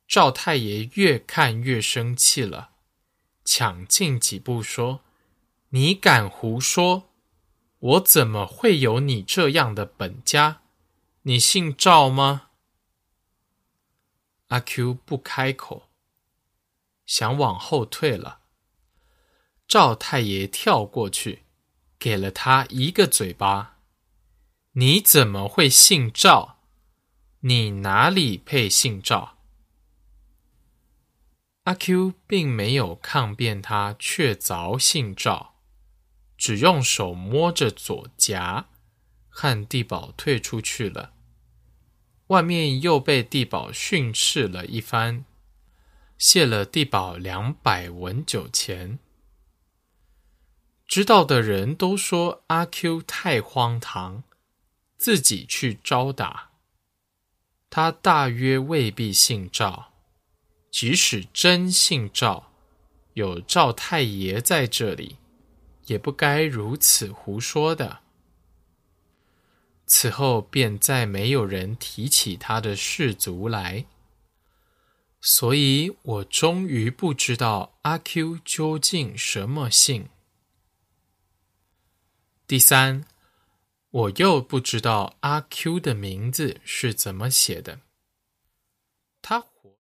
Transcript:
赵太爷越看越生气了，抢进几步说：你敢胡说？我怎么会有你这样的本家？你姓赵吗？阿 Q 不开口，想往后退了。赵太爷跳过去，给了他一个嘴巴。你怎么会姓赵？你哪里配姓赵？阿 Q 并没有抗辩他确凿姓赵，只用手摸着左颊，和地保退出去了。外面又被地保训斥了一番，谢了地保200文酒钱。知道的人都说阿 Q 太荒唐，自己去招打。他大约未必姓赵，即使真姓赵，有赵太爷在这里，也不该如此胡说的。此后便再没有人提起他的氏族来，所以我终于不知道阿 Q 究竟什么姓。第三，我又不知道阿 Q 的名字是怎么写的。他